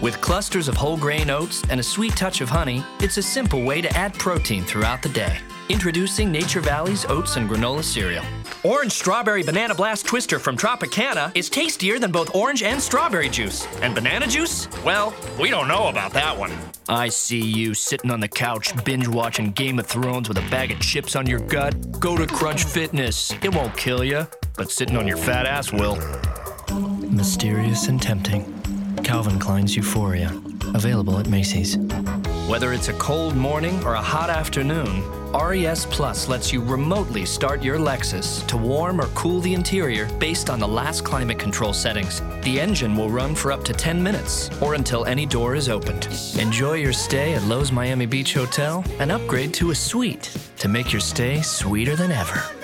With clusters of whole grain oats and a sweet touch of honey, it's a simple way to add protein throughout the day. Introducing Nature Valley's Oats and Granola Cereal. Orange Strawberry Banana Blast Twister from Tropicana is tastier than both orange and strawberry juice. And banana juice? Well, we don't know about that one. I see you sitting on the couch binge-watching Game of Thrones with a bag of chips on your gut. Go to Crunch Fitness. It won't kill you, but sitting on your fat ass will. Mysterious and tempting. Calvin Klein's Euphoria. Available at Macy's. Whether it's a cold morning or a hot afternoon, RES Plus lets you remotely start your Lexus to warm or cool the interior based on the last climate control settings. The engine will run for up to 10 minutes or until any door is opened. Enjoy your stay at Lowe's Miami Beach Hotel and upgrade to a suite to make your stay sweeter than ever.